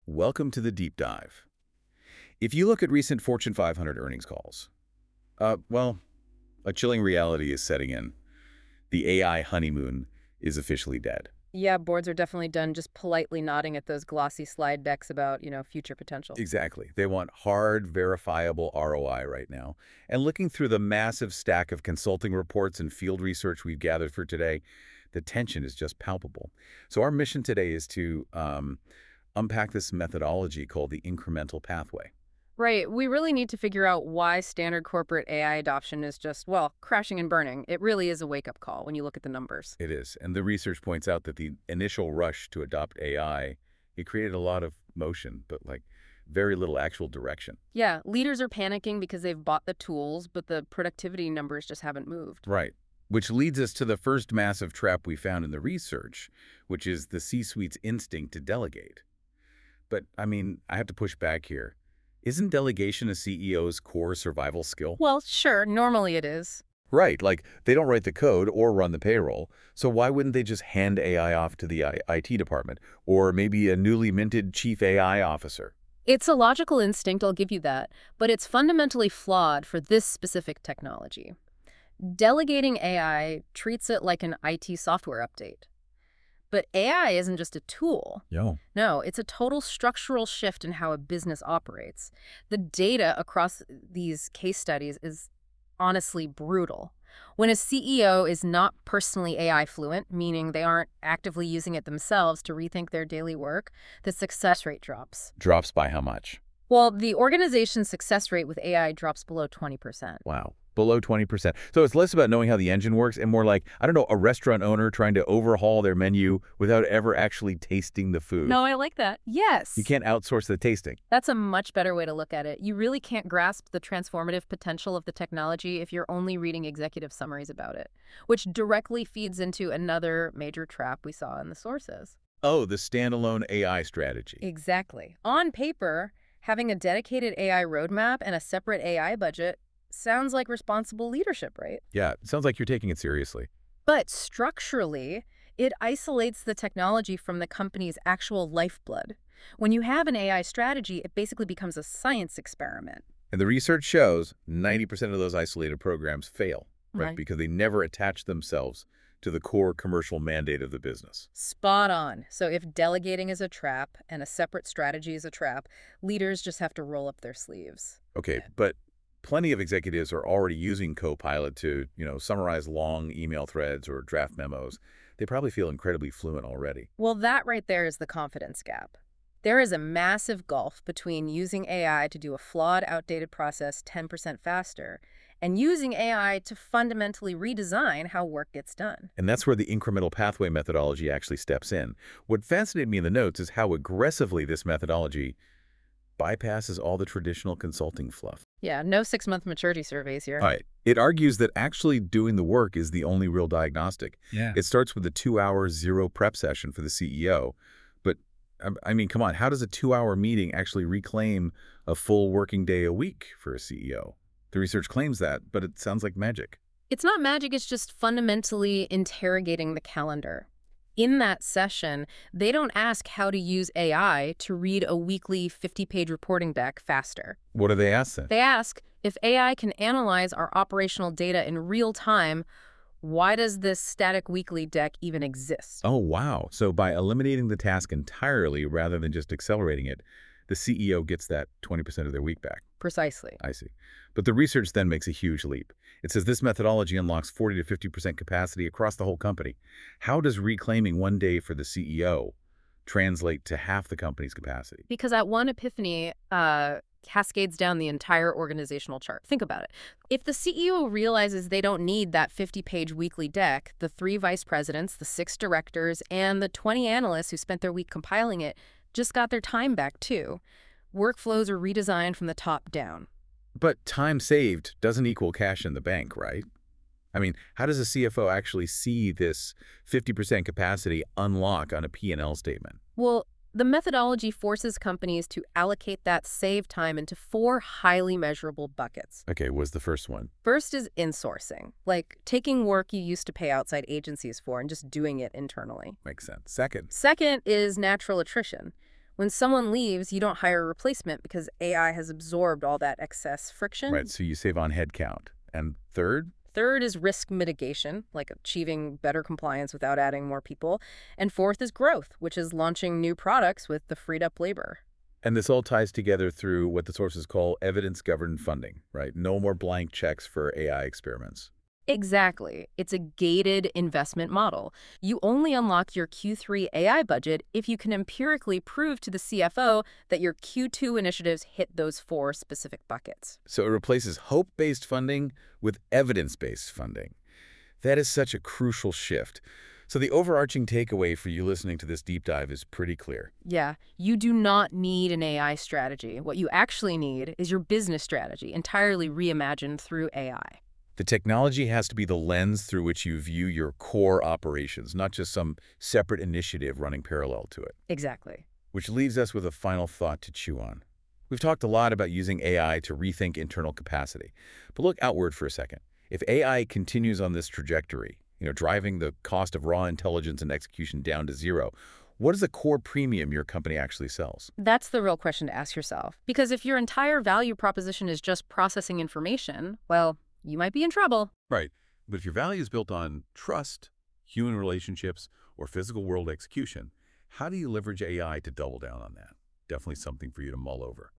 Welcome to the deep dive. If you look at recent Fortune 500 earnings calls, well, a chilling reality is setting in. The AI honeymoon is officially dead. Yeah, boards are definitely done just politely nodding at those glossy slide decks about, future potential. Exactly. They want hard, verifiable ROI right now. And looking through the massive stack of consulting reports and field research we've gathered for today, the tension is just palpable. So our mission today is to unpack this methodology called the incremental pathway. Right. We really need to figure out why standard corporate AI adoption is just, well, crashing and burning. It really is a wake-up call when you look at the numbers. It is. And the research points out that the initial rush to adopt AI, it created a lot of motion, but like very little actual direction. Yeah, leaders are panicking because they've bought the tools, but the productivity numbers just haven't moved. Right. Which leads us to the first massive trap we found in the research, which is the C-suite's instinct to delegate. But, I mean, I have to push back here. Isn't delegation a CEO's core survival skill? Well, sure, normally it is. Right, like they don't write the code or run the payroll, so why wouldn't they just hand AI off to the IT department or maybe a newly minted chief AI officer? It's a logical instinct, I'll give you that, but it's fundamentally flawed for this specific technology. Delegating AI treats it like an IT software update. But AI isn't just a tool. Yo. No, it's a total structural shift in how a business operates. The data across these case studies is honestly brutal. When a CEO is not personally AI fluent, meaning they aren't actively using it themselves to rethink their daily work, the success rate drops. Drops by how much? Well, the organization's success rate with AI drops below 20%. Wow. Below 20%. So it's less about knowing how the engine works and more like, I don't know, a restaurant owner trying to overhaul their menu without ever actually tasting the food. No, I like that. Yes. You can't outsource the tasting. That's a much better way to look at it. You really can't grasp the transformative potential of the technology if you're only reading executive summaries about it, which directly feeds into another major trap we saw in the sources. Oh, the standalone AI strategy. Exactly. On paper, having a dedicated AI roadmap and a separate AI budget sounds like responsible leadership, right? Yeah, it sounds like you're taking it seriously. But structurally, it isolates the technology from the company's actual lifeblood. When you have an AI strategy, it basically becomes a science experiment. And the research shows 90% of those isolated programs fail, right? Right. Because they never attach themselves to the core commercial mandate of the business. Spot on. So if delegating is a trap and a separate strategy is a trap, leaders just have to roll up their sleeves. Okay, but plenty of executives are already using Copilot to, summarize long email threads or draft memos. They probably feel incredibly fluent already. Well, that right there is the confidence gap. There is a massive gulf between using AI to do a flawed, outdated process 10% faster and using AI to fundamentally redesign how work gets done. And that's where the incremental pathway methodology actually steps in. What fascinated me in the notes is how aggressively this methodology bypasses all the traditional consulting fluff. Yeah, no 6-month maturity surveys here. All right. It argues that actually doing the work is the only real diagnostic. Yeah. It starts with a 2-hour zero prep session for the CEO. But, I mean, come on, how does a 2-hour meeting actually reclaim a full working day a week for a CEO? The research claims that, but it sounds like magic. It's not magic, it's just fundamentally interrogating the calendar. In that session, they don't ask how to use AI to read a weekly 50-page reporting deck faster. What do they ask then? They ask, if AI can analyze our operational data in real time, why does this static weekly deck even exist? Oh, wow. So by eliminating the task entirely rather than just accelerating it, the CEO gets that 20% of their week back. Precisely. I see. But the research then makes a huge leap. It says this methodology unlocks 40 to 50% capacity across the whole company. How does reclaiming one day for the CEO translate to half the company's capacity? Because that one epiphany cascades down the entire organizational chart. Think about it. If the CEO realizes they don't need that 50-page weekly deck, the 3 vice presidents, the 6 directors, and the 20 analysts who spent their week compiling it just got their time back too. Workflows are redesigned from the top down. But time saved doesn't equal cash in the bank, right? I mean, how does a CFO actually see this 50% capacity unlock on a P&L statement? Well, the methodology forces companies to allocate that saved time into 4 highly measurable buckets. Okay, was the first one. First is insourcing, like taking work you used to pay outside agencies for and just doing it internally. Makes sense. Second. Second is natural attrition. When someone leaves, you don't hire a replacement because AI has absorbed all that excess Right, friction. so you save on headcount. And third, Third is risk mitigation, like achieving better compliance without adding more people. And fourth is growth, which is launching new products with the freed up labor. and this all ties together through what the sources call evidence-governed funding, right? No more blank checks for AI experiments. Exactly. It's a gated investment model. You only unlock your Q3 AI budget if you can empirically prove to the CFO that your Q2 initiatives hit those four specific buckets. So it replaces hope-based funding with evidence-based funding. That is such a crucial shift. So the overarching takeaway for you listening to this deep dive is pretty clear. Yeah, you do not need an AI strategy. What you actually need is your business strategy, entirely reimagined through AI. The technology has to be the lens through which you view your core operations, not just some separate initiative running parallel to it. Exactly. Which leaves us with a final thought to chew on. We've talked a lot about using AI to rethink internal capacity. But look outward for a second. If AI continues on this trajectory, driving the cost of raw intelligence and execution down to zero, what is the core premium your company actually sells? That's the real question to ask yourself. Because if your entire value proposition is just processing information, well, you might be in trouble. Right. But if your value is built on trust, human relationships, or physical world execution, how do you leverage AI to double down on that? Definitely something for you to mull over.